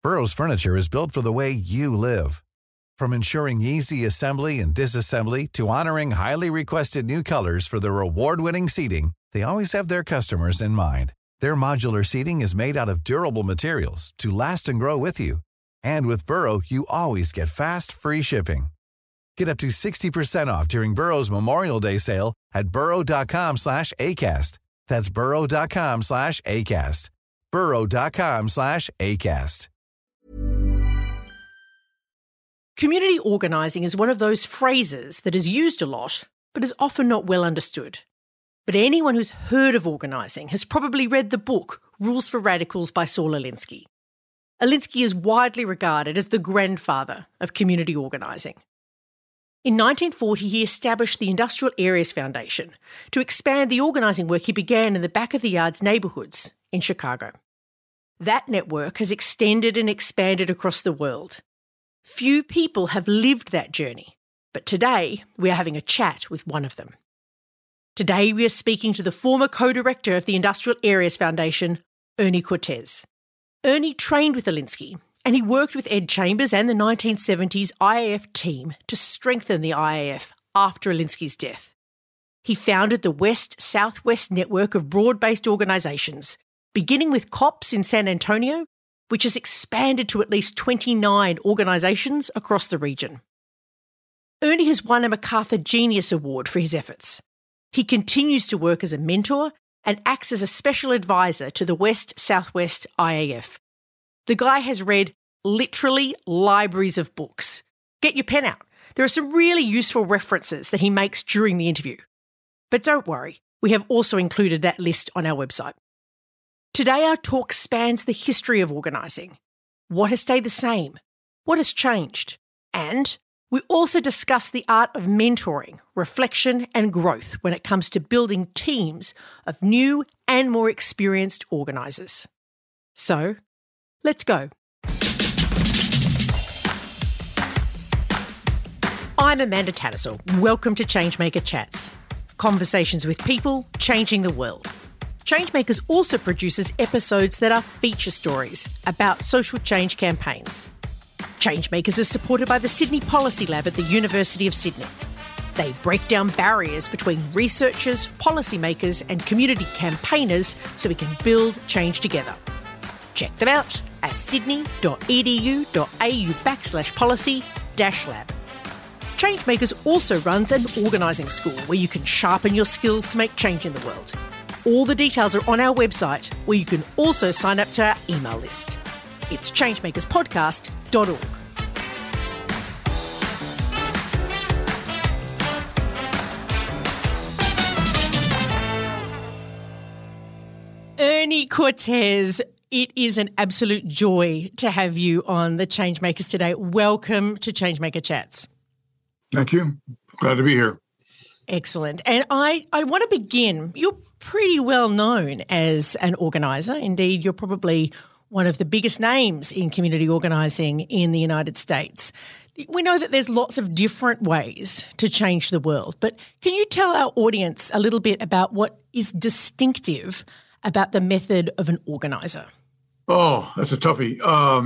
Burrow's furniture is built for the way you live. From ensuring easy assembly and disassembly to honoring highly requested new colors for their award-winning seating, they always have their customers in mind. Their modular seating is made out of durable materials to last and grow with you. And with Burrow, you always get fast, free shipping. Get up to 60% off during Burrow's Memorial Day sale at burrow.com/ACAST. That's burrow.com/ACAST. burrow.com/ACAST. Community organising is one of those phrases that is used a lot, but is often not well understood. But anyone who's heard of organising has probably read the book Rules for Radicals by Saul Alinsky. Alinsky is widely regarded as the grandfather of community organising. In 1940, he established the Industrial Areas Foundation to expand the organising work he began in the back-of-the-yards neighbourhoods in Chicago. That network has extended and expanded across the world. Few people have lived that journey, but today we are having a chat with one of them. Today we are speaking to the former co-director of the Industrial Areas Foundation, Ernie Cortez. Ernie trained with Alinsky, and he worked with Ed Chambers and the 1970s IAF team to strengthen the IAF after Alinsky's death. He founded the West-Southwest network of broad-based organisations, beginning with COPS in San Antonio, which has expanded to at least 29 organisations across the region. Ernie has won a MacArthur Genius Award for his efforts. He continues to work as a mentor and acts as a special advisor to the West-Southwest IAF. The guy has read literally libraries of books. Get your pen out. There are some really useful references that he makes during the interview. But don't worry, we have also included that list on our website. Today our talk spans the history of organising. What has stayed the same? What has changed? And we also discuss the art of mentoring, reflection and growth when it comes to building teams of new and more experienced organisers. So, let's go. I'm Amanda Tattersall. Welcome to Changemaker Chats. Conversations with people changing the world. Changemakers also produces episodes that are feature stories about social change campaigns. Changemakers is supported by the Sydney Policy Lab at the University of Sydney. They break down barriers between researchers, policymakers and community campaigners so we can build change together. Check them out at sydney.edu.au/policy-lab. Changemakers also runs an organising school where you can sharpen your skills to make change in the world. All the details are on our website, where you can also sign up to our email list. It's changemakerspodcast.org. Ernie Cortez, it is an absolute joy to have you on the Changemakers today. Welcome to Changemaker Chats. Thank you. Glad to be here. Excellent. And I want to begin. You're pretty well known as an organiser. Indeed, you're probably one of the biggest names in community organising in the United States. We know that there's lots of different ways to change the world, but can you tell our audience a little bit about what is distinctive about the method of an organiser? Oh, that's a toughie.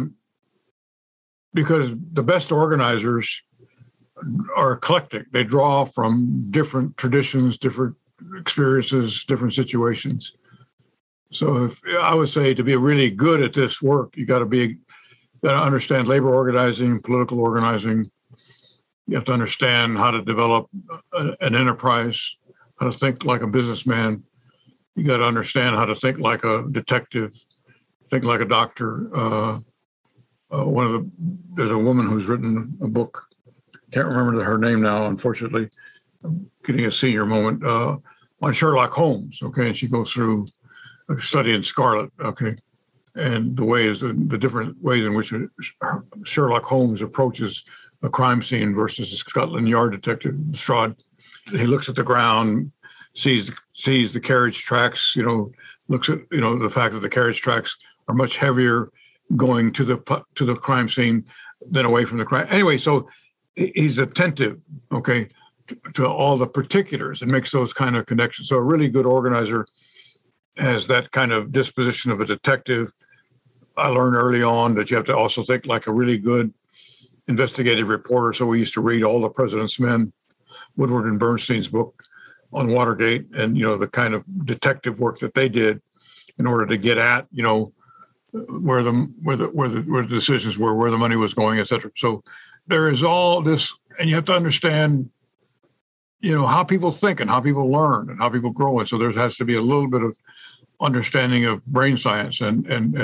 Because the best organisers are eclectic. They draw from different traditions, different experiences, different situations. So if I would say to be really good at this work, you got to understand labor organizing, political organizing. You have to understand how to develop an enterprise, how to think like a businessman. You got to understand how to think like a detective, think like a doctor. There's a woman who's written a book. Can't remember her name now, unfortunately. I'm getting a senior moment on Sherlock Holmes. Okay, and she goes through studying Scarlet. Okay, and the different ways in which Sherlock Holmes approaches a crime scene versus a Scotland Yard detective, Strad. He looks at the ground, sees the carriage tracks. Looks at the fact that the carriage tracks are much heavier going to the crime scene than away from the crime. Anyway, so he's attentive, okay, to all the particulars and makes those kind of connections. So a really good organizer has that kind of disposition of a detective, I learned early on that you have to also think like a really good investigative reporter. So we used to read all the President's Men, Woodward and Bernstein's book on Watergate, and the kind of detective work that they did in order to get at where the decisions were, where the money was going, et cetera. So there is all this, and you have to understand how people think and how people learn and how people grow. And so there has to be a little bit of understanding of brain science and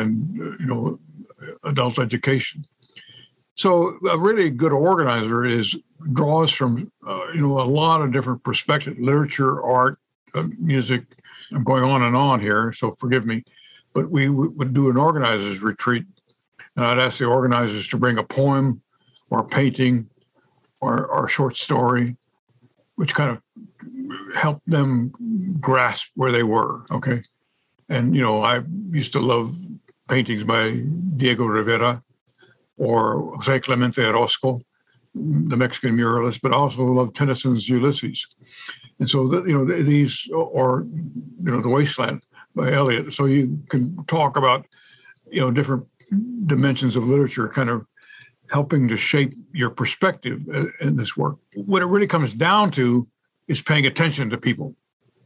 adult education. So a really good organizer draws from a lot of different perspectives: literature, art, music. I'm going on and on here, so forgive me. But we would do an organizers retreat, and I'd ask the organizers to bring a poem or a painting or a short story, which kind of helped them grasp where they were. Okay. And, I used to love paintings by Diego Rivera or Jose Clemente Orozco, the Mexican muralist, but I also love Tennyson's Ulysses. And so, these, or, The Wasteland by Eliot. So you can talk about, different dimensions of literature kind of helping to shape your perspective in this work. What it really comes down to is paying attention to people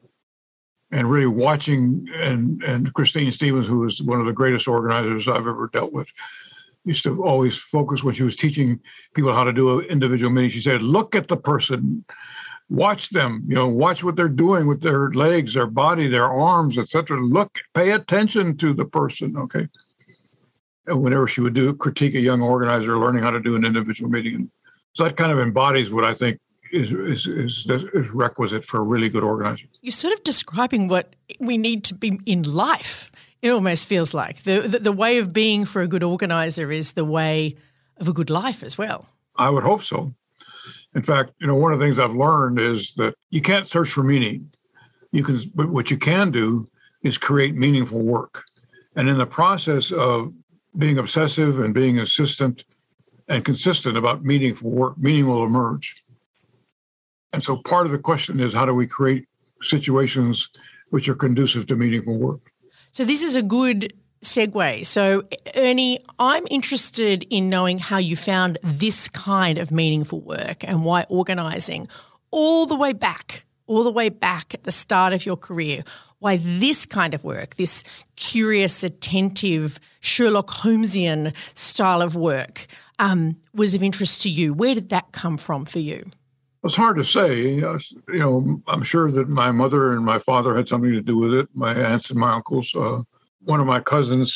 and really watching. And Christine Stevens, who is one of the greatest organizers I've ever dealt with, used to always focus when she was teaching people how to do an individual meeting. She said, look at the person, watch them, watch what they're doing with their legs, their body, their arms, etc. Look, pay attention to the person, okay? And whenever she would critique a young organizer learning how to do an individual meeting. So that kind of embodies what I think is requisite for a really good organizer. You're sort of describing what we need to be in life. It almost feels like the way of being for a good organizer is the way of a good life as well. I would hope so. In fact, one of the things I've learned is that you can't search for meaning. But what you can do is create meaningful work. And in the process of being obsessive and being insistent and consistent about meaningful work, meaning will emerge. And so part of the question is, how do we create situations which are conducive to meaningful work? So this is a good segue. So, Ernie, I'm interested in knowing how you found this kind of meaningful work and why organising all the way back at the start of your career, why this kind of work, this curious, attentive, Sherlock Holmesian style of work was of interest to you. Where did that come from for you? It's hard to say. I'm sure that my mother and my father had something to do with it, my aunts and my uncles. One of my cousins,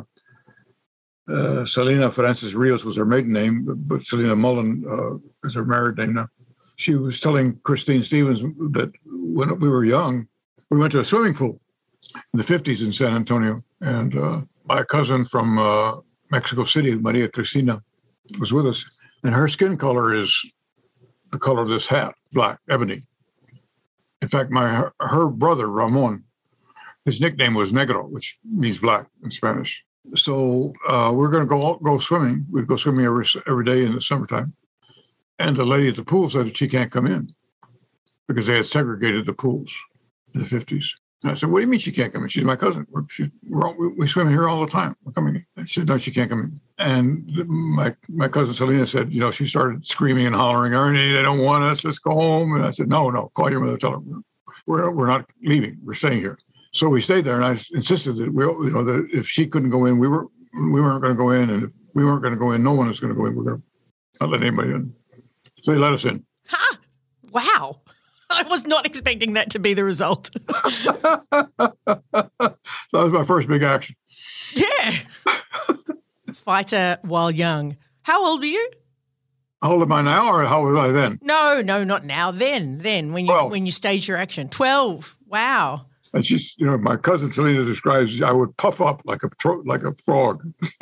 Selena Francis Rios was her maiden name, but Selena Mullen is her married name now. She was telling Christine Stevens that when we were young, we went to a swimming pool in the 50s in San Antonio. And my cousin from Mexico City, Maria Cristina, was with us. And her skin color is the color of this hat, black, ebony. In fact, her brother, Ramon, his nickname was Negro, which means black in Spanish. So we're going to go swimming. We'd go swimming every day in the summertime. And the lady at the pool said that she can't come in because they had segregated the pools in the 50s. And I said, what do you mean she can't come in? She's my cousin. We swim here all the time. We're coming in. And she said, no, she can't come in. And my cousin Selena said, she started screaming and hollering, Ernie, they don't want us. Let's go home. And I said, no, call your mother. Tell her we're not leaving. We're staying here. So we stayed there, and I insisted that that if she couldn't go in, we weren't going to go in, and if we weren't going to go in, no one was going to go in. We're going to not let anybody in. So they let us in. Ha! Wow. I was not expecting that to be the result. So that was my first big action. Yeah. Fighter while young. How old are you? How old am I now, or how was I then? No, not now. Then when you stage your action. 12. Wow. And she's, my cousin Selena describes, I would puff up like a frog.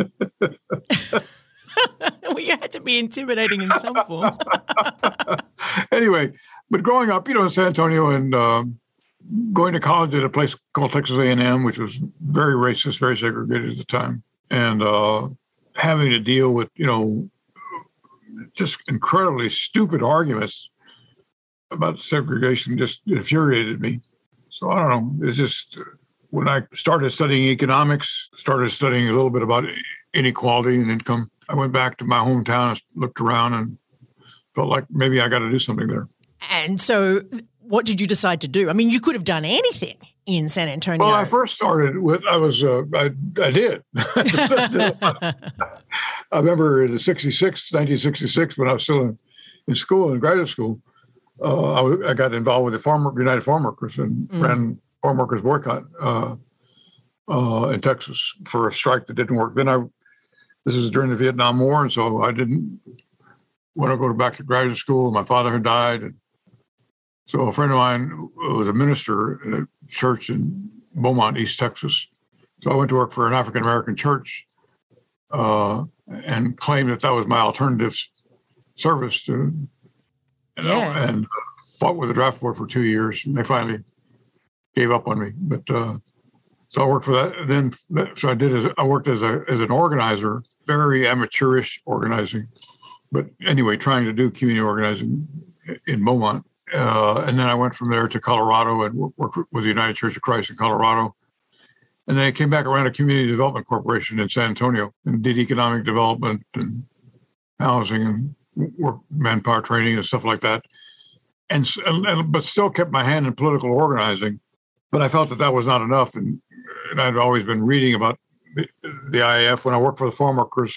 Well, you had to be intimidating in some form. Anyway, but growing up, in San Antonio and going to college at a place called Texas A&M, which was very racist, very segregated at the time, and having to deal with, just incredibly stupid arguments about segregation just infuriated me. So I don't know. It's just when I started studying economics, started studying a little bit about inequality and income, I went back to my hometown, looked around, and felt like maybe I got to do something there. And so what did you decide to do? I mean, you could have done anything in San Antonio. Well, I first started with, I did. I remember in 1966, when I was still in school, in graduate school, I got involved with the United Farm Workers and ran farm workers boycott in Texas for a strike that didn't work. This was during the Vietnam War, and so I didn't want to go back to graduate school. My father had died, and so a friend of mine was a minister at a church in Beaumont, East Texas. So I went to work for an African-American church and claimed that was my alternative service to, and fought with the draft board for 2 years. And they finally gave up on me. But so I worked for that. I worked as an organizer, very amateurish organizing. But anyway, trying to do community organizing in Beaumont. And then I went from there to Colorado and worked with the United Church of Christ in Colorado. And then I came back around a community development corporation in San Antonio and did economic development and housing and work manpower training and stuff like that. But still kept my hand in political organizing. But I felt that was not enough. And I'd always been reading about the IAF. When I worked for the farm workers,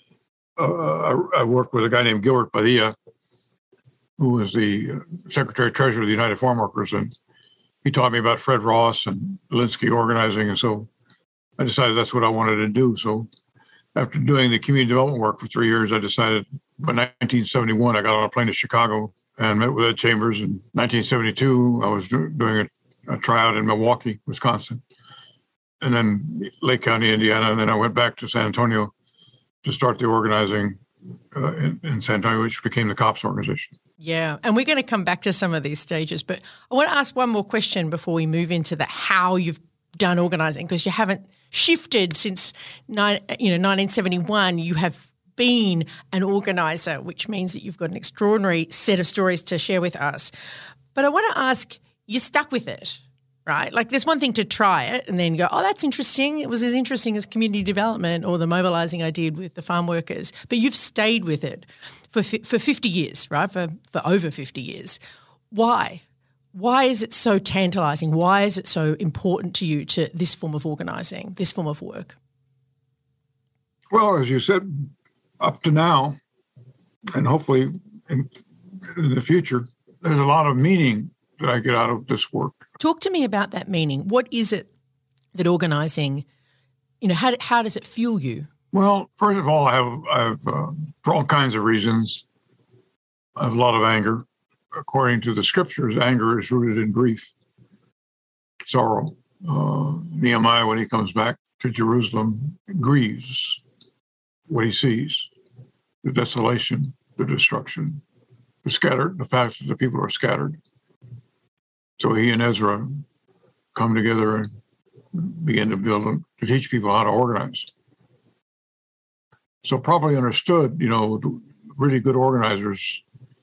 I worked with a guy named Gilbert Padilla, who was the Secretary Treasurer of the United Farm Workers, and he taught me about Fred Ross and Linsky organizing, and so I decided that's what I wanted to do. So after doing the community development work for 3 years, I decided by 1971, I got on a plane to Chicago and met with Ed Chambers. In 1972, I was doing a tryout in Milwaukee, Wisconsin, and then Lake County, Indiana, and then I went back to San Antonio to start the organizing in San Antonio, which became the COPS organization. Yeah, and we're going to come back to some of these stages, but I want to ask one more question before we move into how you've done organising, because you haven't shifted since 1971. You have been an organiser, which means that you've got an extraordinary set of stories to share with us. But I want to ask, you stuck with it, right? Like there's one thing to try it and then go, oh, that's interesting. It was as interesting as community development or the mobilising I did with the farm workers. But you've stayed with it for 50 years, right? For over 50 years. Why? Why is it so tantalising? Why is it so important to you, to this form of organising, this form of work? Well, as you said, up to now, and hopefully in the future, there's a lot of meaning that I get out of this work. Talk to me about that meaning. What is it that organising, how does it fuel you? Well, first of all, I have for all kinds of reasons, I have a lot of anger. According to the scriptures, anger is rooted in grief, sorrow. Nehemiah, when he comes back to Jerusalem, grieves what he sees, the desolation, the destruction, the fact that the people are scattered. So he and Ezra come together and begin to teach people how to organize. So properly understood, really good organizers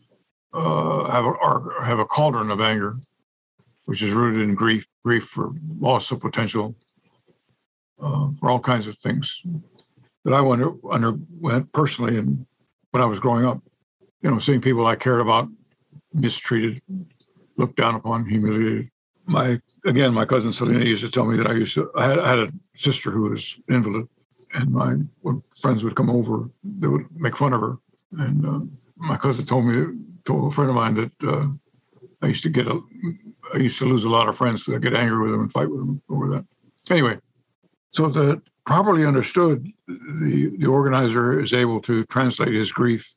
have a cauldron of anger, which is rooted in grief for loss of potential, for all kinds of things that I underwent personally when I was growing up. Seeing people I cared about mistreated, looked down upon, humiliated. My cousin Selena used to tell me that I had a sister who was invalid, and when friends would come over, they would make fun of her. And my cousin told a friend of mine that I used to lose a lot of friends because I get angry with them and fight with them over that. Anyway, so that properly understood, the organizer is able to translate his grief,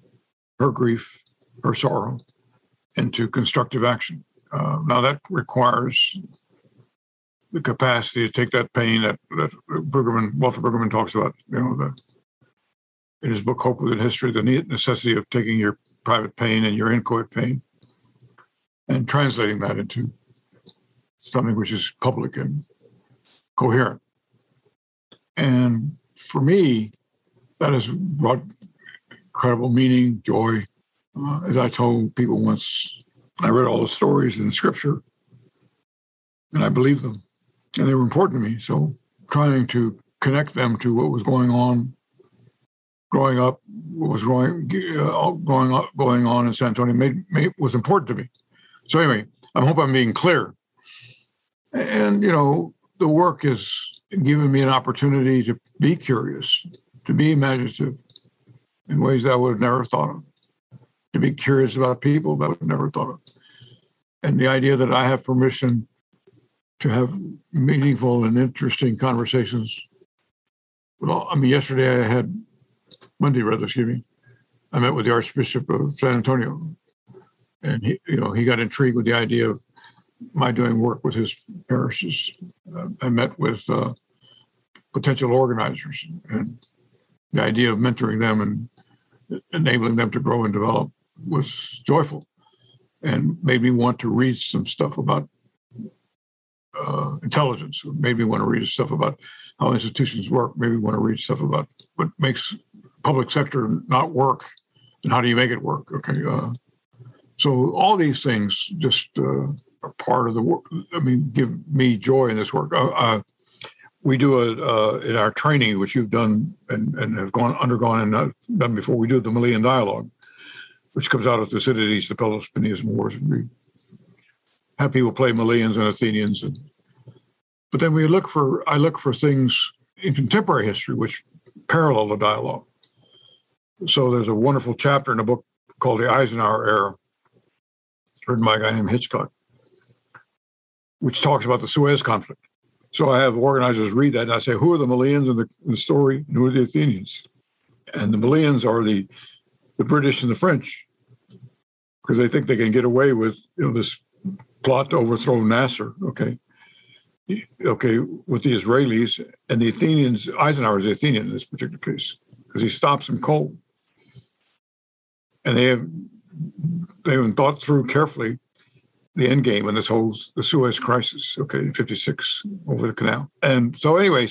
her sorrow, into constructive action. Now that requires the capacity to take that pain that Walter Brueggemann talks about, in his book Hope Within History, the necessity of taking your private pain and your inchoate pain and translating that into something which is public and coherent. And for me, that has brought incredible meaning, joy. As I told people once, I read all the stories in the scripture and I believed them. and they were important to me. So trying to connect them to what was going on growing up, what was going on in San Antonio was important to me. So anyway, I hope I'm being clear. And, the work has given me an opportunity to be curious, to be imaginative in ways that I would have never thought of, to be curious about people that I would have never thought of. And the idea that I have permission to have meaningful and interesting conversations. Yesterday Monday, I met with the Archbishop of San Antonio, and he got intrigued with the idea of my doing work with his parishes. I met with potential organizers, and the idea of mentoring them and enabling them to grow and develop was joyful, and made me want to read some stuff about intelligence. It made me want to read stuff about how institutions work. Made me want to read stuff about what makes public sector not work and how do you make it work. Okay, so all these things just are part of the work. Give me joy in this work. We do in our training, which you've done and have undergone and done before. We do the Malian Dialogue, which comes out of Thucydides, the Peloponnesian Wars. We have people play Malians and Athenians, but then I look for things in contemporary history which parallel the dialogue. So there's a wonderful chapter in a book called The Eisenhower Era, written by a guy named Hitchcock, which talks about the Suez conflict. So I have organizers read that, and I say, who are the Malians in the story, and who are the Athenians? And the Malians are the British and the French, because they think they can get away with this plot to overthrow Nasser, okay, with the Israelis. And the Athenians, Eisenhower is the Athenian in this particular case, because he stops them cold. And they haven't thought through carefully the end game in the Suez crisis, in 56 over the canal. And so anyway,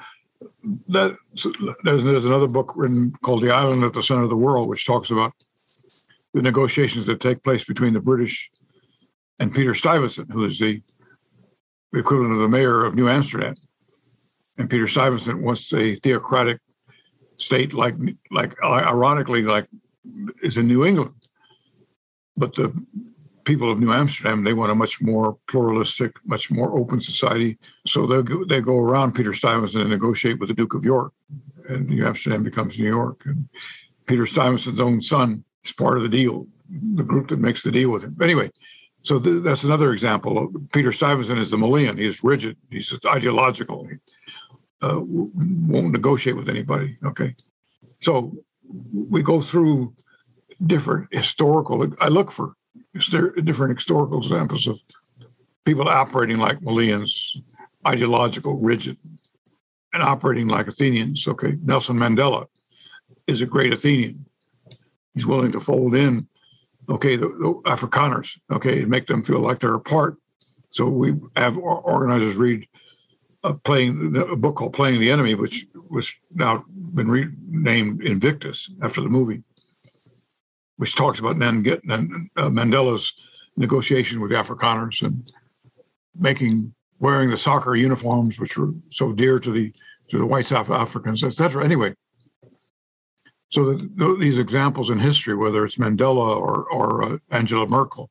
there's another book written called The Island at the Center of the World, which talks about the negotiations that take place between the British and Peter Stuyvesant, who is the equivalent of the mayor of New Amsterdam. And Peter Stuyvesant wants a theocratic state ironically, is in New England. But the people of New Amsterdam, they want a much more pluralistic, much more open society. So they go around Peter Stuyvesant and negotiate with the Duke of York, and New Amsterdam becomes New York. And Peter Stuyvesant's own son is part of the deal, the group that makes the deal with him. Anyway, so that's another example. Peter Stuyvesant is the Malian. He's rigid. He's ideological. He won't negotiate with anybody. Okay, so we go through different historical. I look for different historical examples of people operating like Malians, ideological, rigid, and operating like Athenians. Okay, Nelson Mandela is a great Athenian. He's willing to fold in, the Afrikaners, and make them feel like they're a part. So we have organizers read a book called Playing the Enemy, which was now been renamed Invictus after the movie, which talks about Mandela's negotiation with the Afrikaners and wearing the soccer uniforms, which were so dear to the white South Africans, etc. Anyway, so these examples in history, whether it's Mandela or Angela Merkel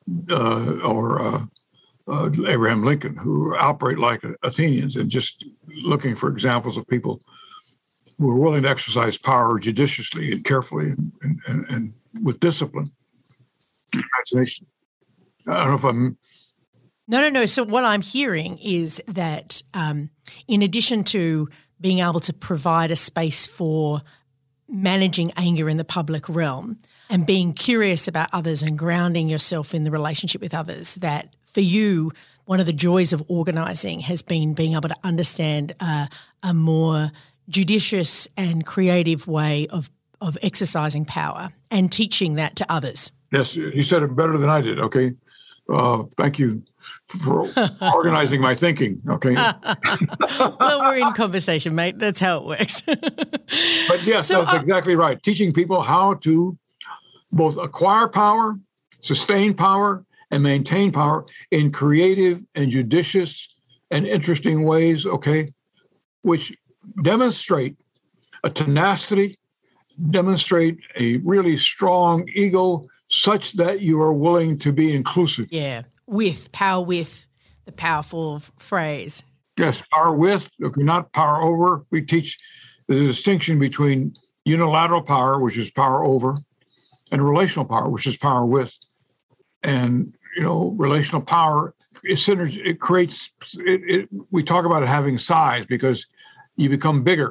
or Abraham Lincoln, who operate like Athenians, and just looking for examples of people who are willing to exercise power judiciously and carefully and with discipline and imagination. I don't know if I'm... No. So what I'm hearing is that in addition to being able to provide a space for managing anger in the public realm and being curious about others and grounding yourself in the relationship with others, that for you, one of the joys of organising has been being able to understand a more judicious and creative way of exercising power and teaching that to others. Yes, you said it better than I did, okay? Thank you for organizing my thinking, okay? Well, we're in conversation, mate. That's how it works. But yes, that's exactly right. Teaching people how to both acquire power, sustain power, and maintain power in creative and judicious and interesting ways, okay, which demonstrate a tenacity, demonstrate a really strong ego such that you are willing to be inclusive. Yeah, power with, the powerful phrase. Yes, power with, okay, not power over. We teach the distinction between unilateral power, which is power over, and relational power, which is power with. And, relational power, it creates, we talk about it having size because you become bigger,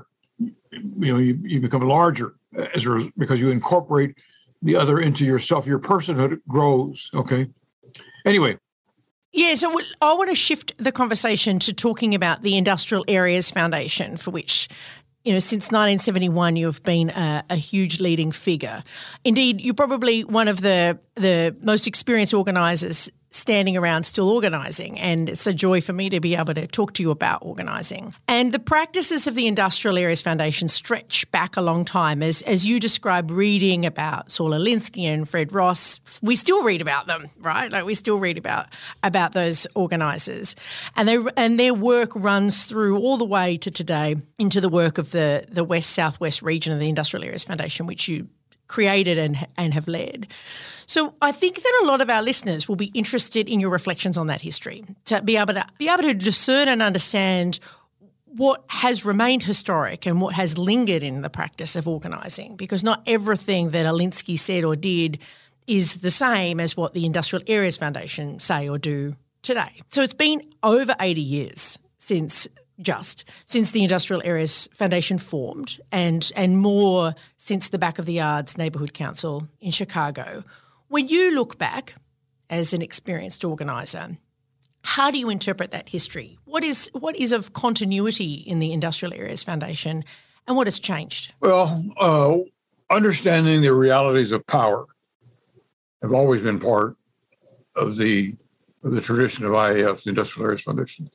you become larger because you incorporate the other into yourself. Your personhood grows, okay? Anyway. Yeah, so I want to shift the conversation to talking about the Industrial Areas Foundation, for which, since 1971 you have been a huge leading figure. Indeed, you're probably one of the most experienced organisers standing around still organising, and it's a joy for me to be able to talk to you about organising. And the practices of the Industrial Areas Foundation stretch back a long time. As you describe reading about Saul Alinsky and Fred Ross, we still read about them, right? Like we still read about those organisers. And their work runs through all the way to today into the work of the West-Southwest region of the Industrial Areas Foundation, which you created and have led. So I think that a lot of our listeners will be interested in your reflections on that history, to be able to discern and understand what has remained historic and what has lingered in the practice of organising, because not everything that Alinsky said or did is the same as what the Industrial Areas Foundation say or do today. So it's been over 80 years since the Industrial Areas Foundation formed, and more since the Back of the Yards Neighbourhood Council in Chicago. When you look back as an experienced organiser, how do you interpret that history? What is of continuity in the Industrial Areas Foundation, and what has changed? Well, understanding the realities of power have always been part of the tradition of IAF, the Industrial Areas Foundation.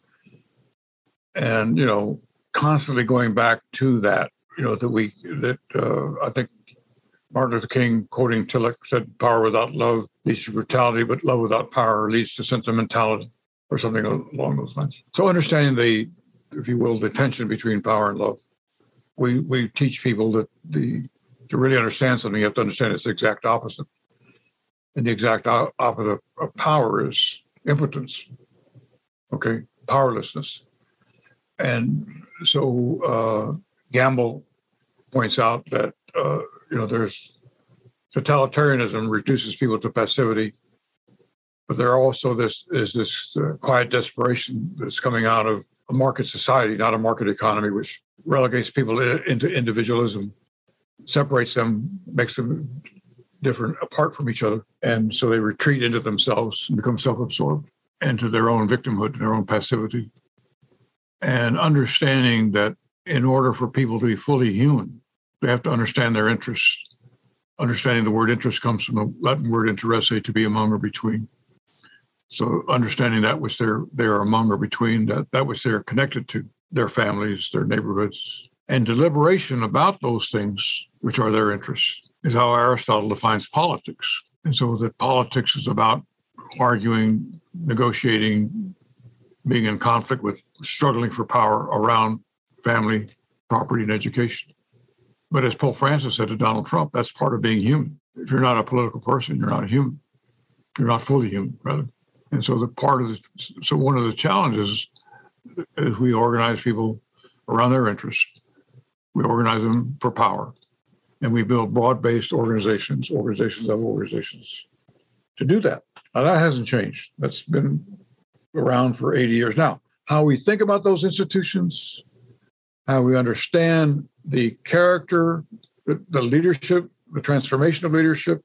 And, constantly going back to that, I think Martin Luther King, quoting Tillich, said, "Power without love leads to brutality, but love without power leads to sentimentality," or something along those lines. So understanding the tension between power and love. We teach people that to really understand something, you have to understand it's the exact opposite. And the exact opposite of power is impotence, okay, powerlessness. And so Gamble points out that, there's totalitarianism reduces people to passivity, but there also this quiet desperation that's coming out of a market society, not a market economy, which relegates people into individualism, separates them, makes them different apart from each other. And so they retreat into themselves and become self-absorbed into their own victimhood, their own passivity. And understanding that in order for people to be fully human, they have to understand their interests. Understanding the word interest comes from the Latin word interesse, to be among or between. So understanding that which they're among or between, that which they're connected to, their families, their neighborhoods, and deliberation about those things which are their interests is how Aristotle defines politics. And so that politics is about arguing, negotiating, being in conflict with, struggling for power around family, property, and education. But as Pope Francis said to Donald Trump, that's part of being human. If you're not a political person, you're not a human. You're not fully human, rather. And so one of the challenges is we organize people around their interests. We organize them for power. And we build broad-based organizations of organizations to do that. Now, that hasn't changed. That's been around for 80 years now. How we think about those institutions, how we understand the character, the leadership, the transformation of leadership,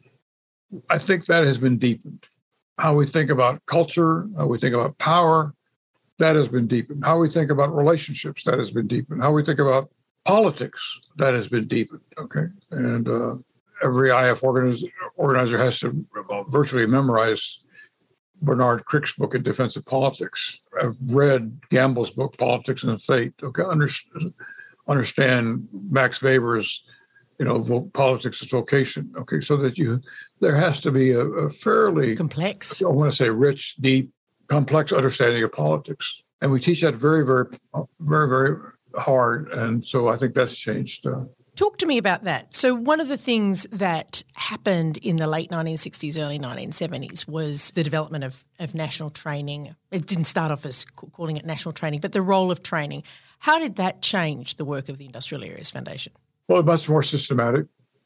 I think that has been deepened. How we think about culture, how we think about power, that has been deepened. How we think about relationships, that has been deepened. How we think about politics, that has been deepened, okay? And every IF organizer has to virtually memorize Bernard Crick's book in Defense of Politics. I've read Gamble's book, Politics and Fate. Okay, understand Max Weber's, Politics as Vocation. Okay, so that there has to be a fairly complex, I want to say rich, deep, complex understanding of politics. And we teach that very, very, very, very hard. And so I think that's changed. Talk to me about that. So one of the things that happened in the late 1960s, early 1970s was the development of national training. It didn't start off as calling it national training, but the role of training. How did that change the work of the Industrial Areas Foundation? Well, much more systematic,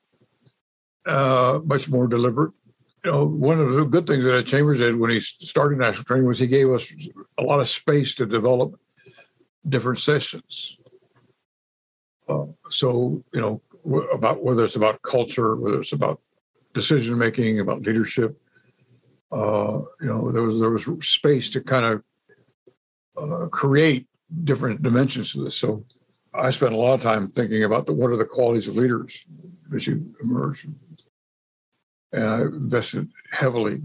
much more deliberate. One of the good things that Ed Chambers did when he started national training was he gave us a lot of space to develop different sessions. So, about whether it's about culture, whether it's about decision making, about leadership, there was space to kind of create different dimensions to this. So, I spent a lot of time thinking about what are the qualities of leaders as you emerge, and I invested heavily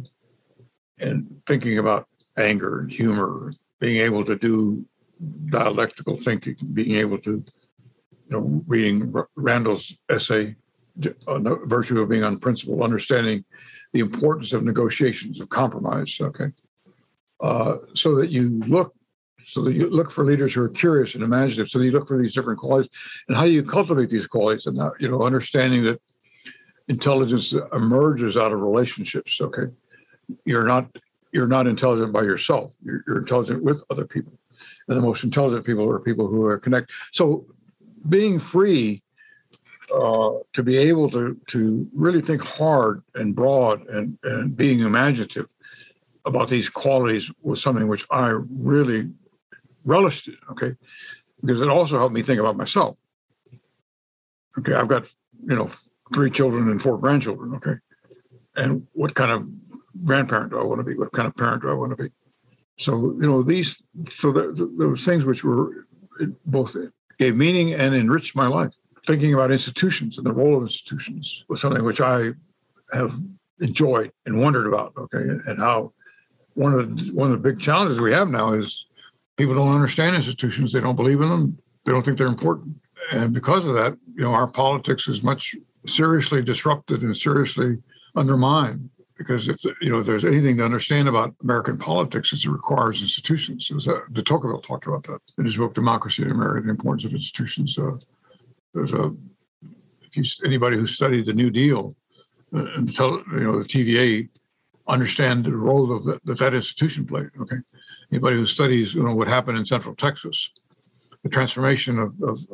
in thinking about anger and humor, being able to do dialectical thinking, being able to reading Randall's essay on the virtue of being unprincipled, understanding the importance of negotiations, of compromise. Okay, so that you look for leaders who are curious and imaginative. So that you look for these different qualities, and how do you cultivate these qualities? And understanding that intelligence emerges out of relationships. Okay, you're not intelligent by yourself. You're intelligent with other people, and the most intelligent people are people who are connected. So being free to be able to really think hard and broad and being imaginative about these qualities was something which I really relished, okay, because it also helped me think about myself. Okay, I've got 3 children and 4 grandchildren, okay, and what kind of grandparent do I want to be? What kind of parent do I want to be? So those things which were both gave meaning and enriched my life. Thinking about institutions and the role of institutions was something which I have enjoyed and wondered about. Okay, and how one of the big challenges we have now is people don't understand institutions. They don't believe in them. They don't think they're important. And because of that, our politics is much seriously disrupted and seriously undermined. Because if there's anything to understand about American politics, it requires institutions. De Tocqueville talked about that in his book *Democracy in America*, the importance of institutions. Anybody who studied the New Deal, the TVA, understand the role of that institution played. Okay, anybody who studies what happened in Central Texas, the transformation of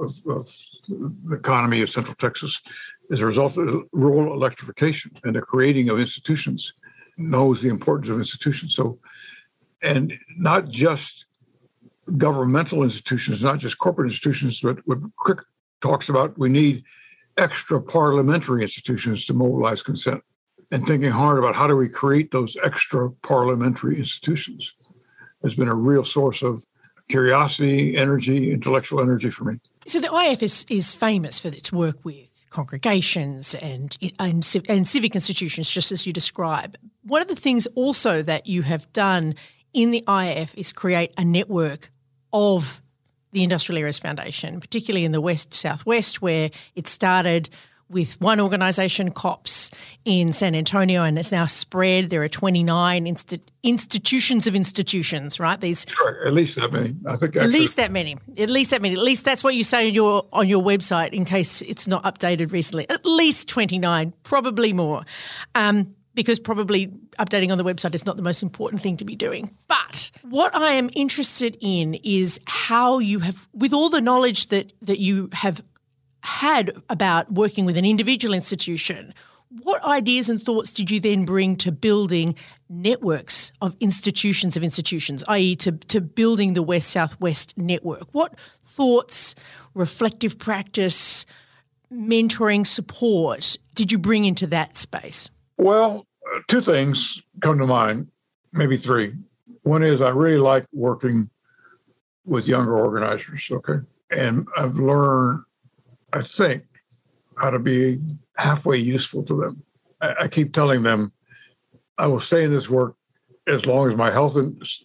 the economy of Central Texas as a result of rural electrification and the creating of institutions, knows the importance of institutions. So, and not just governmental institutions, not just corporate institutions, but what Crick talks about, we need extra parliamentary institutions to mobilize consent, and thinking hard about how do we create those extra parliamentary institutions has been a real source of curiosity, energy, intellectual energy for me. So the IF is famous for its work with congregations and civic institutions, just as you describe. One of the things also that you have done in the IF is create a network of the Industrial Areas Foundation, particularly in the West Southwest, where it started with one organisation, COPS, in San Antonio, and it's now spread. There are 29 institutions of institutions, right? Sure, at least that many. I think at least that many. At least that's what you say on your website, in case it's not updated recently. At least 29, probably more, because probably updating on the website is not the most important thing to be doing. But what I am interested in is how you have, with all the knowledge that you have had about working with an individual institution, what ideas and thoughts did you then bring to building networks of institutions, i.e. to building the West-Southwest network? What thoughts, reflective practice, mentoring support did you bring into that space? Well, 2 things come to mind, maybe 3. One is I really like working with younger organizers, okay? And I've learned, I think, how to be halfway useful to them. I keep telling them, I will stay in this work as long as my health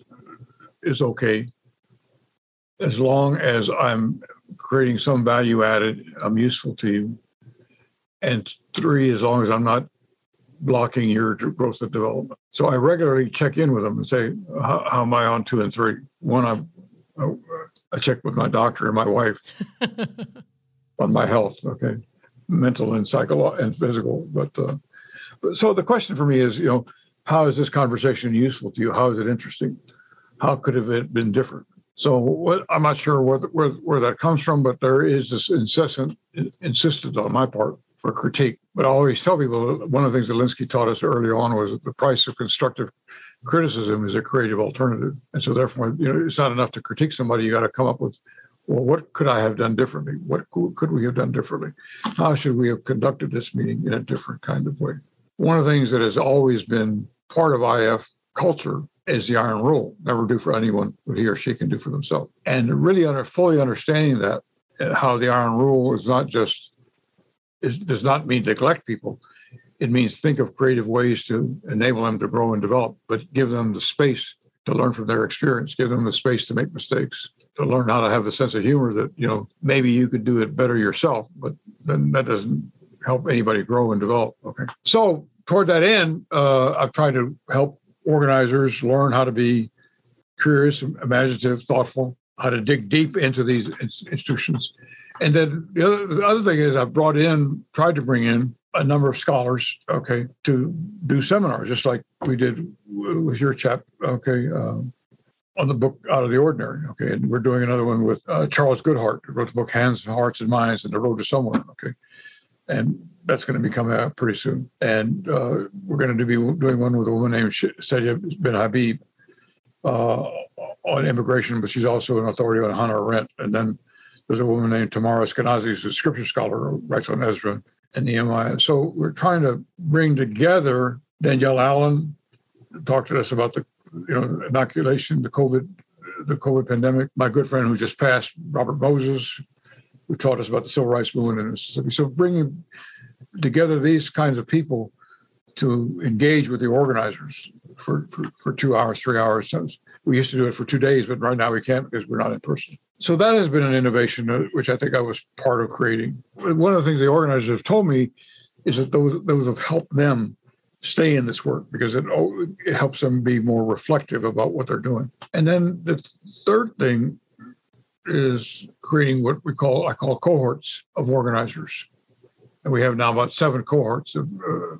is okay, as long as I'm creating some value added, I'm useful to you. And 3, as long as I'm not blocking your growth and development. So I regularly check in with them and say, how am I on 2 and 3? 1, I checked with my doctor and my wife on my health, okay, mental and psychological and physical. But so the question for me is, how is this conversation useful to you? How is it interesting? How could it have been different? So I'm not sure where that comes from, but there is this insisted on my part for critique. But I always tell people, one of the things that Alinsky taught us early on was that the price of constructive criticism is a creative alternative. And so therefore, it's not enough to critique somebody. You got to come up with, well, what could I have done differently? What could we have done differently? How should we have conducted this meeting in a different kind of way? One of the things that has always been part of IF culture is the iron rule: never do for anyone what he or she can do for themselves. And really fully understanding that, how the iron rule is not just, does not mean neglect people. It means think of creative ways to enable them to grow and develop, but give them the space to learn from their experience, give them the space to make mistakes, to learn how to have the sense of humor that, maybe you could do it better yourself, but then that doesn't help anybody grow and develop. Okay. So toward that end, I've tried to help organizers learn how to be curious, imaginative, thoughtful, how to dig deep into these institutions. And then the other thing is I've tried to bring in a number of scholars, okay, to do seminars, just like we did with your chap, okay, on the book Out of the Ordinary, okay. And we're doing another one with Charles Goodhart, who wrote the book Hands, Hearts, and Minds and the Road to Somewhere, okay. And that's going to be coming out pretty soon. And we're going to be doing one with a woman named Sadia bin Habib on immigration, but she's also an authority on Hannah Arendt. And then there's a woman named Tamara Eskenazi, who's a scripture scholar who writes on Ezra and Nehemiah. So we're trying to bring together. Danielle Allen talked to us about the inoculation, the COVID pandemic. My good friend who just passed, Robert Moses, who taught us about the civil rights movement in Mississippi. So bringing together these kinds of people to engage with the organizers for 2 hours, 3 hours. We used to do it for 2 days, but right now we can't because we're not in person. So that has been an innovation, which I think I was part of creating. One of the things the organizers have told me is that those have helped them stay in this work because it helps them be more reflective about what they're doing. And then the third thing is creating what I call cohorts of organizers. And we have now about 7 cohorts of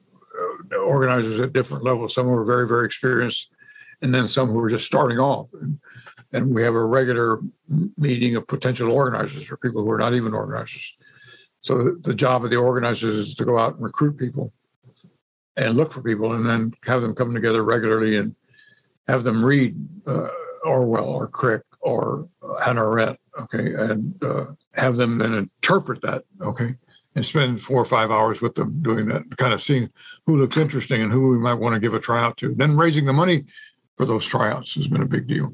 organizers at different levels. Some who are very, very experienced, and then some who are just starting off. And we have a regular meeting of potential organizers or people who are not even organizers. So the job of the organizers is to go out and recruit people and look for people and then have them come together regularly and have them read Orwell or Crick or Hannah Arendt, okay, and have them then interpret that, okay, and spend 4 or 5 hours with them doing that, kind of seeing who looks interesting and who we might want to give a tryout to. Then raising the money for those tryouts has been a big deal,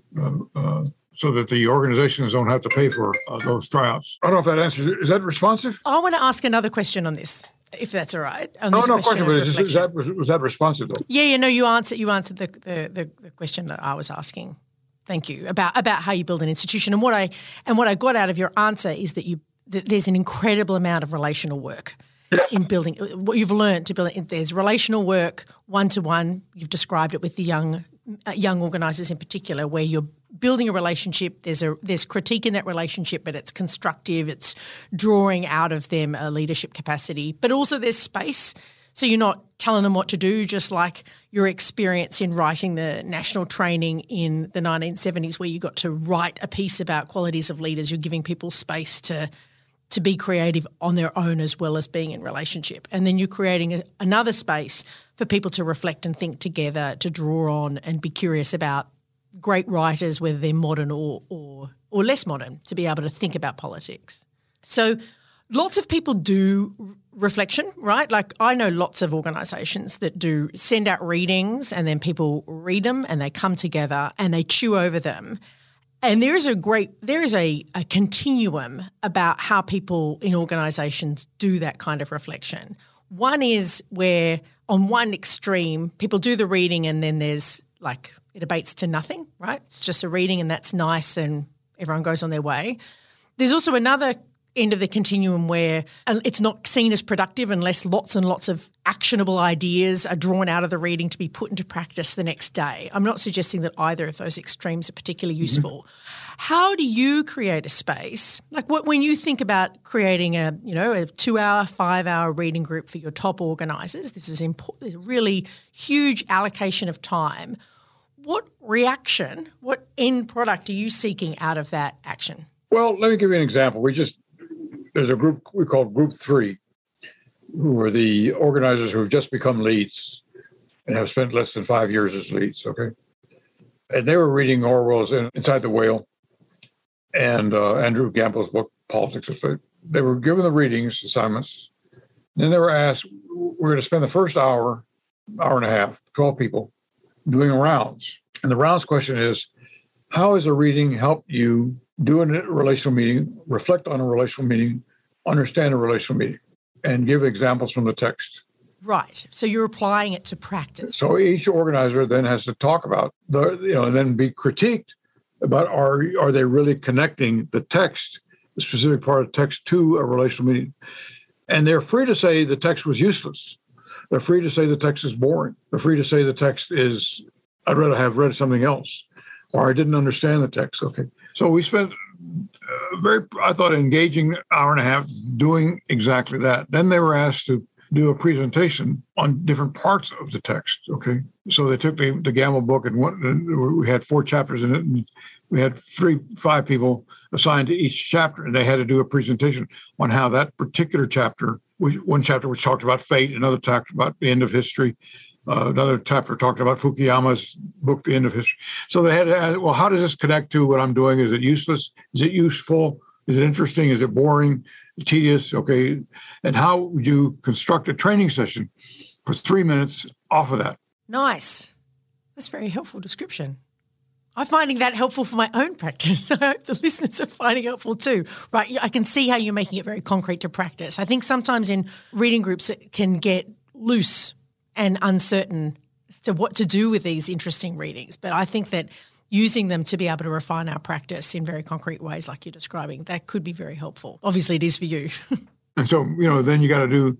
so that the organizations don't have to pay for those tryouts. I don't know if that answers it. Is that responsive? I want to ask another question on this, if that's all right. No question, but was that responsive though? Yeah, no, you answered the question that I was asking. Thank you about how you build an institution, and what I got out of your answer is that there's an incredible amount of relational work in building. What you've learned to build it, there's relational work, one-to-one. You've described it with the young organisers in particular, where you're building a relationship. There's critique in that relationship, but it's constructive. It's drawing out of them a leadership capacity, but also there's space. So you're not telling them what to do, just like your experience in writing the national training in the 1970s, where you got to write a piece about qualities of leaders. You're giving people space to be creative on their own as well as being in relationship. And then you're creating another space for people to reflect and think together, to draw on and be curious about great writers, whether they're modern or less modern, to be able to think about politics. So lots of people do reflection, right? Like I know lots of organisations that do send out readings and then people read them and they come together and they chew over them. And there is a continuum about how people in organisations do that kind of reflection. One is where on one extreme, people do the reading and then there's like it abates to nothing, right? It's just a reading and that's nice and everyone goes on their way. There's also another end of the continuum where it's not seen as productive unless lots and lots of actionable ideas are drawn out of the reading to be put into practice the next day. I'm not suggesting that either of those extremes are particularly useful. Mm-hmm. How do you create a space? Like when you think about creating a 2-hour, 5-hour reading group for your top organisers, this is a really huge allocation of time. What reaction, what end product are you seeking out of that action? Well, let me give you an example. There's a group we call Group 3, who are the organizers who have just become leads and have spent less than 5 years as leads, okay? And they were reading Orwell's Inside the Whale and Andrew Gamble's book, Politics of Fate. They were given the readings assignments. Then they were asked, we're going to spend the first hour and a half, 12 people, doing rounds. And the rounds question is, how has a reading helped you do a relational meeting, reflect on a relational meeting, understand a relational meeting, and give examples from the text? Right. So you're applying it to practice. So each organizer then has to talk about and then be critiqued about are they really connecting the text, the specific part of text, to a relational meaning. And they're free to say the text was useless. They're free to say the text is boring. They're free to say the text is, I'd rather have read something else, or I didn't understand the text. Okay. So we spent I thought, engaging hour and a half doing exactly that. Then they were asked to do a presentation on different parts of the text. Okay. So they took the Gamble book and we had 4 chapters in it, and we had 5 people assigned to each chapter, and they had to do a presentation on how that particular chapter, one chapter which talked about fate, another talked about the end of history, another chapter talked about Fukuyama's book, The End of History. So they had to ask, well, how does this connect to what I'm doing? Is it useless? Is it useful? Is it interesting? Is it boring? Tedious? Okay. And how would you construct a training session for 3 minutes off of that? Nice. That's a very helpful description. I'm finding that helpful for my own practice. I hope the listeners are finding it helpful too. Right. I can see how you're making it very concrete to practice. I think sometimes in reading groups it can get loose and uncertain as to what to do with these interesting readings. But I think that using them to be able to refine our practice in very concrete ways like you're describing, that could be very helpful. Obviously, it is for you. And so, then you got to do,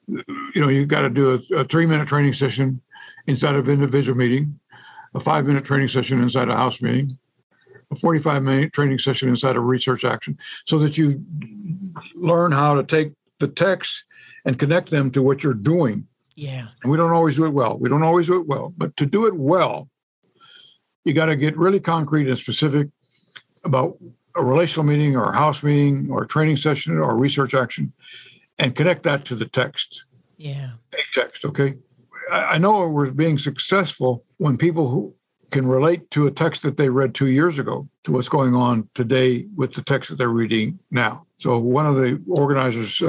a 3-minute training session inside of an individual meeting, a 5-minute training session inside a house meeting, a 45-minute training session inside a research action, so that you learn how to take the text and connect them to what you're doing. Yeah. And we don't always do it well. But to do it well, you got to get really concrete and specific about a relational meeting or a house meeting or a training session or a research action and connect that to the text. Yeah. Text, okay? I know we're being successful when people who can relate to a text that they read 2 years ago to what's going on today with the text that they're reading now. So one of the organizers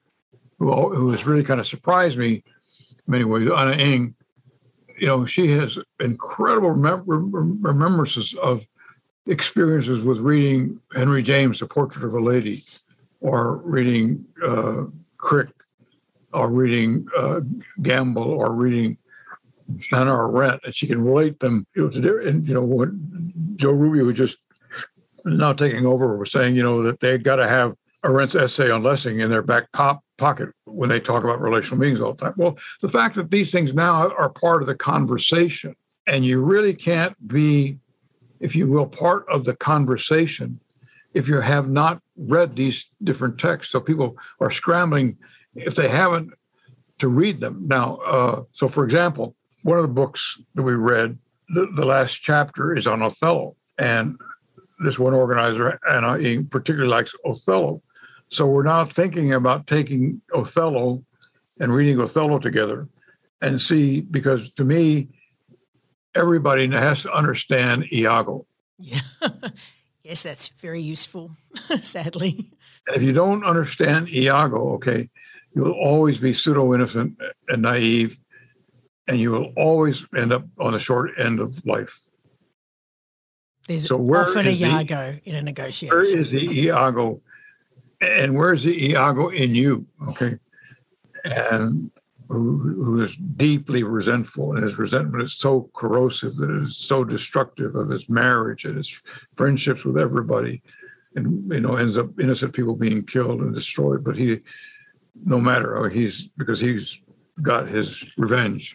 who has really kind of surprised me in many ways, Anna Ing, she has incredible remembrances of experiences with reading Henry James, The Portrait of a Lady, or reading Crick, or reading Gamble, or reading Hannah Arendt, and she can relate them to their, and what Joe Rubio, who just is now taking over, was saying, that they got to have Arendt's essay on Lessing in their back pocket when they talk about relational meanings all the time. Well, the fact that these things now are part of the conversation, and you really can't be, if you will, part of the conversation if you have not read these different texts. So people are scrambling, if they haven't, to read them. Now, so for example, one of the books that we read, the last chapter is on Othello. And this one organizer, Anna Ing, particularly likes Othello. So we're now thinking about taking Othello and reading Othello together and see, because to me, everybody has to understand Iago. Yeah. Yes, that's very useful, sadly. And if you don't understand Iago, okay, you'll always be pseudo-innocent and naive, and you will always end up on the short end of life. There's often a Iago in a negotiation. Where is the Iago? And where's the Iago in you? Okay. And who is deeply resentful, and his resentment is so corrosive that it is so destructive of his marriage and his friendships with everybody. and ends up innocent people being killed and destroyed. But no matter, because he's got his revenge,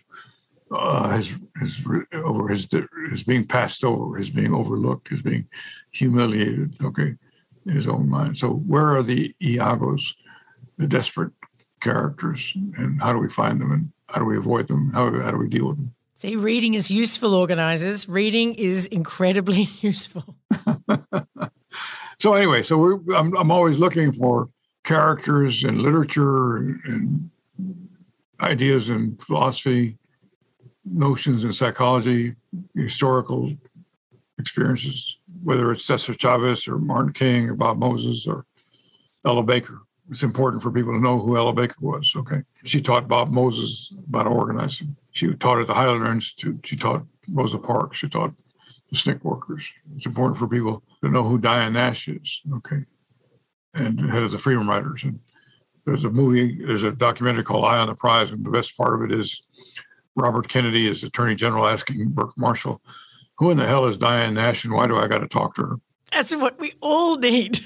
his being passed over, his being overlooked, his being humiliated. Okay, in his own mind. So where are the Iagos, the desperate characters, and how do we find them, and how do we avoid them? How do we deal with them? See, reading is useful, organizers. Reading is incredibly useful. So anyway, I'm always looking for characters in literature and ideas in philosophy, notions in psychology, historical experiences, whether it's Cesar Chavez or Martin King or Bob Moses or Ella Baker. It's important for people to know who Ella Baker was, okay? She taught Bob Moses about organizing. She taught at the Highlander Institute. She taught Rosa Parks. She taught the SNCC workers. It's important for people to know who Diane Nash is, okay? And head of the Freedom Riders. And there's a documentary called Eye on the Prize, and the best part of it is Robert Kennedy as Attorney General asking Burke Marshall, who in the hell is Diane Nash and why do I got to talk to her? That's what we all need.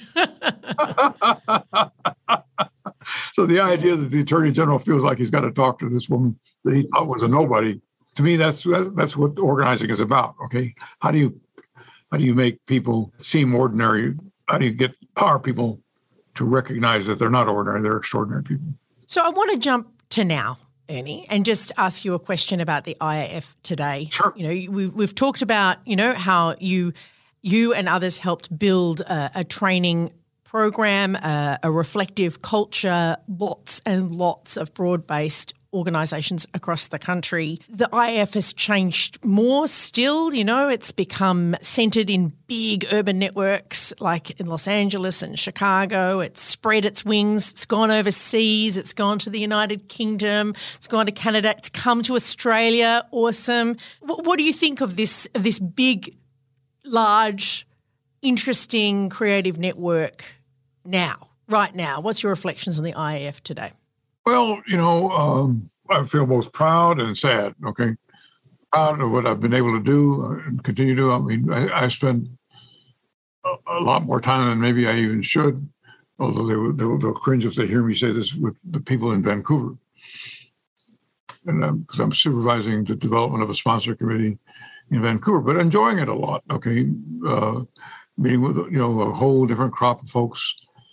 So the idea that the Attorney General feels like he's got to talk to this woman that he thought was a nobody, to me, that's what organizing is about, okay? How do you make people seem ordinary? How do you get power people to recognize that they're not ordinary, they're extraordinary people? So I want to jump to now, Ernie, and just ask you a question about the IAF today. Sure. We've talked about, how you and others helped build a training program, a reflective culture, lots and lots of broad-based organisations across the country. The IAF has changed more still, it's become centred in big urban networks like in Los Angeles and Chicago. It's spread its wings. It's gone overseas. It's gone to the United Kingdom. It's gone to Canada. It's come to Australia. Awesome. What do you think of this big, large, interesting, creative network right now? What's your reflections on the IAF today? Well, I feel both proud and sad, okay? Proud of what I've been able to do and continue to do. I mean, I spend a lot more time than maybe I even should, although they'll cringe if they hear me say this, with the people in Vancouver. And because I'm supervising the development of a sponsor committee in Vancouver, but enjoying it a lot, okay? Meeting with, a whole different crop of folks.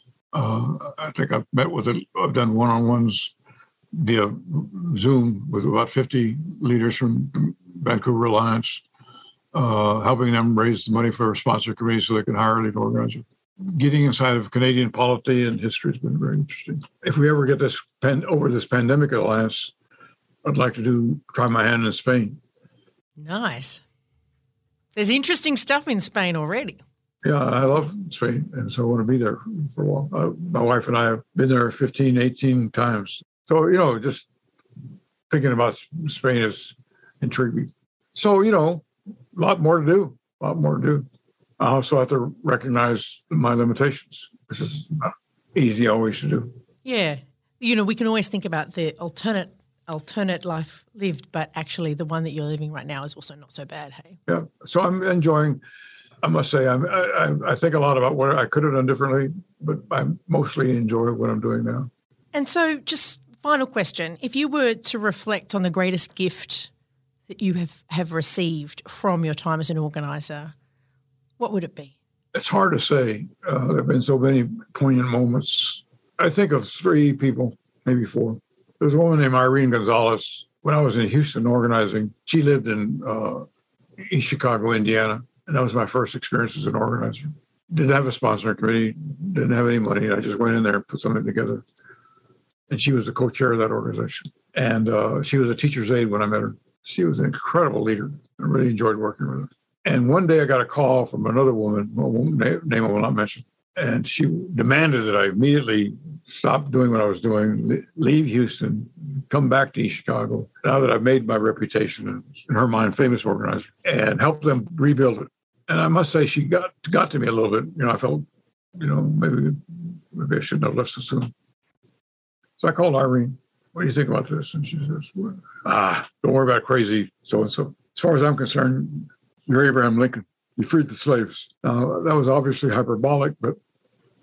I think I've done one-on-ones via Zoom with about 50 leaders from the Vancouver Alliance, helping them raise the money for a sponsor committee so they can hire a lead organizer. Getting inside of Canadian polity and history has been very interesting. If we ever get this over this pandemic alliance, I'd like to try my hand in Spain. Nice. There's interesting stuff in Spain already. Yeah, I love Spain, and so I want to be there for a while. My wife and I have been there 15, 18 times. So, just thinking about Spain is intriguing. So, a lot more to do, I also have to recognize my limitations, which is not easy always to do. Yeah. We can always think about the alternate life lived, but actually the one that you're living right now is also not so bad, hey? Yeah. So I'm enjoying, I must say, I think a lot about what I could have done differently, but I mostly enjoy what I'm doing now. And so just final question, if you were to reflect on the greatest gift that you have received from your time as an organizer, what would it be? It's hard to say. There have been so many poignant moments. I think of 3 people, maybe 4. There's a woman named Irene Gonzalez. When I was in Houston organizing, she lived in East Chicago, Indiana, and that was my first experience as an organizer. Didn't have a sponsor committee, didn't have any money. I just went in there and put something together. And she was the co-chair of that organization. And she was a teacher's aide when I met her. She was an incredible leader. I really enjoyed working with her. And one day I got a call from another woman, name I will not mention, and she demanded that I immediately stop doing what I was doing, leave Houston, come back to East Chicago, now that I've made my reputation, and in her mind, famous organizer, and help them rebuild it. And I must say, she got to me a little bit. I felt, maybe I shouldn't have left so soon. So I called Irene. What do you think about this? And she says, don't worry about crazy so-and-so. As far as I'm concerned, you're Abraham Lincoln. You freed the slaves. Now, that was obviously hyperbolic, but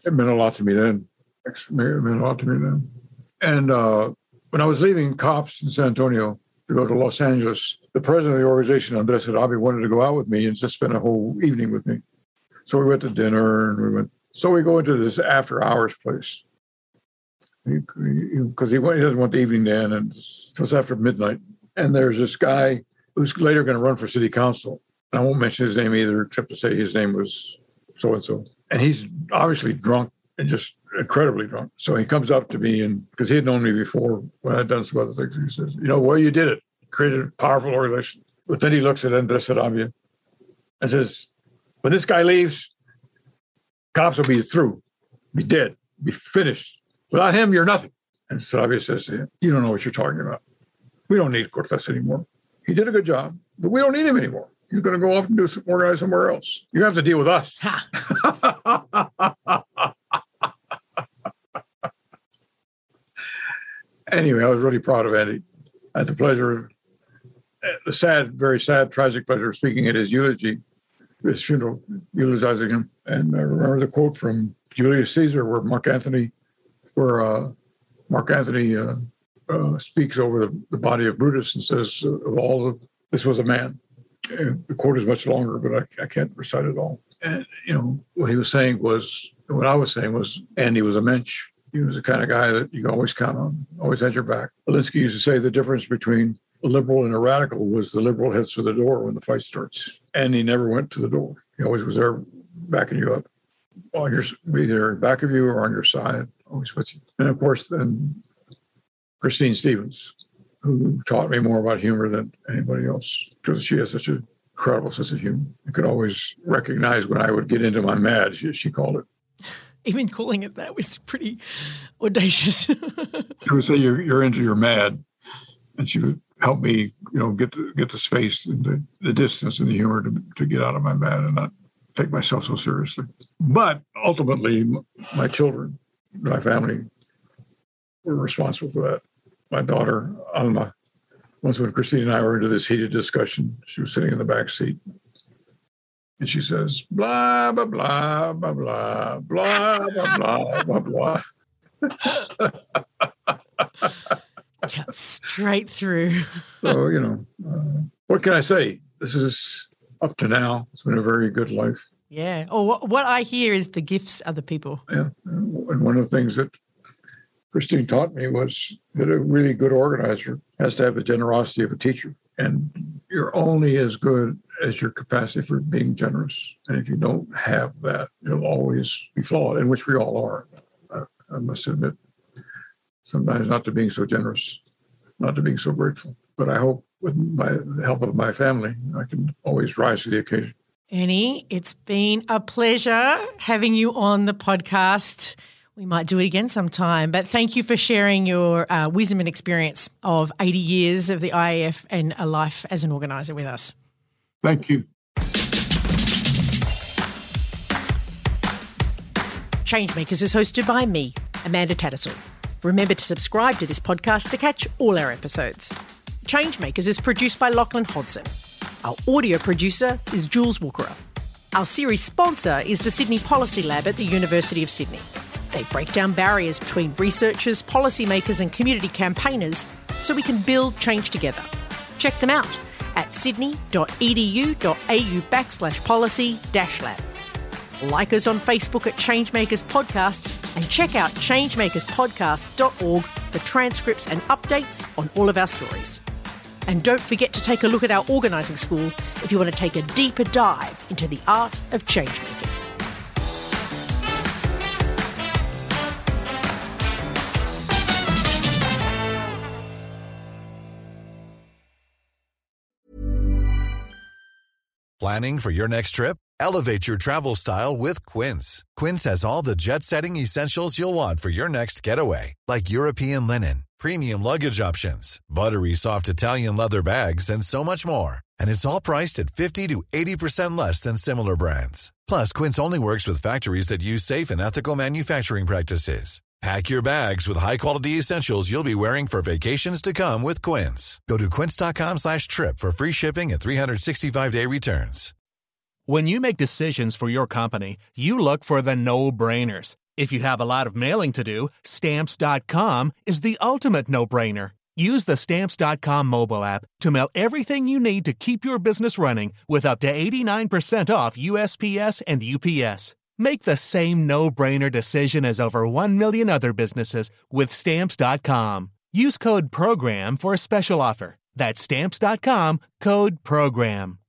It meant a lot to me then. It meant a lot to me then. And when I was leaving COPS in San Antonio to go to Los Angeles, the president of the organization, Andres Sarabia, wanted to go out with me and just spend a whole evening with me. So we went to dinner and we go into this after hours place. Because he doesn't want the evening to end, and it's after midnight. And there's this guy who's later going to run for city council. And I won't mention his name either, except to say his name was so-and-so. And he's obviously drunk and just incredibly drunk. So he comes up to me, and because he had known me before when I'd done some other things, he says, well, you did it. Created a powerful organization. But then he looks at Andres Sarabia and says, when this guy leaves, cops will be through, be dead, be finished. Without him, you're nothing. And Sarabia says to him, you don't know what you're talking about. We don't need Cortés anymore. He did a good job, but we don't need him anymore. He's going to go off and organize somewhere else. You have to deal with us. Anyway, I was really proud of Andy. I had the pleasure, very sad, tragic pleasure of speaking at his eulogy, his funeral, eulogizing him. And I remember the quote from Julius Caesar where Mark Antony speaks over the body of Brutus and says, this was a man. And the quote is much longer, but I can't recite it all. And, what I was saying was, Andy was a mensch. He was the kind of guy that you could always count on, always had your back. Alinsky used to say the difference between a liberal and a radical was the liberal heads for the door when the fight starts. And he never went to the door. He always was there backing you up. Either back of you or on your side, always with you. And of course, then Christine Stevens, who taught me more about humor than anybody else, because she has such an incredible sense of humor. I could always recognize when I would get into my mad, she called it. Even calling it that was pretty audacious. She would say, you're into your mad. And she would help me, get the space and the distance and the humor to get out of my mad and not take myself so seriously. But ultimately, my children, my family, were responsible for that. My daughter, Alma, once when Christine and I were into this heated discussion, she was sitting in the back seat. And she says, blah, blah, blah, blah, blah, blah, blah, blah, blah, blah. Cut straight through. So, what can I say? This is up to now. It's been a very good life. Yeah. Oh, what I hear is the gifts are the people. Yeah. And one of the things that Christine taught me was that a really good organizer has to have the generosity of a teacher. And you're only as good as your capacity for being generous. And if you don't have that, you'll always be flawed, in which we all are. I must admit, sometimes not to being so generous, not to being so grateful. But I hope with the help of my family, I can always rise to the occasion. Ernie, it's been a pleasure having you on the podcast. We might do it again sometime, but thank you for sharing your wisdom and experience of 80 years of the IAF and a life as an organiser with us. Thank you. Changemakers is hosted by me, Amanda Tattersall. Remember to subscribe to this podcast to catch all our episodes. Changemakers is produced by Lachlan Hodson. Our audio producer is Jules Walker. Our series sponsor is the Sydney Policy Lab at the University of Sydney. They break down barriers between researchers, policymakers and community campaigners so we can build change together. Check them out at sydney.edu.au/policy-lab. Like us on Facebook at Changemakers Podcast and check out changemakerspodcast.org for transcripts and updates on all of our stories. And don't forget to take a look at our organising school if you want to take a deeper dive into the art of changemaking. Planning for your next trip? Elevate your travel style with Quince. Quince has all the jet-setting essentials you'll want for your next getaway, like European linen, premium luggage options, buttery soft Italian leather bags, and so much more. And it's all priced at 50 to 80% less than similar brands. Plus, Quince only works with factories that use safe and ethical manufacturing practices. Pack your bags with high-quality essentials you'll be wearing for vacations to come with Quince. Go to quince.com/trip for free shipping and 365-day returns. When you make decisions for your company, you look for the no-brainers. If you have a lot of mailing to do, Stamps.com is the ultimate no-brainer. Use the Stamps.com mobile app to mail everything you need to keep your business running with up to 89% off USPS and UPS. Make the same no-brainer decision as over 1 million other businesses with Stamps.com. Use code PROGRAM for a special offer. That's Stamps.com, code PROGRAM.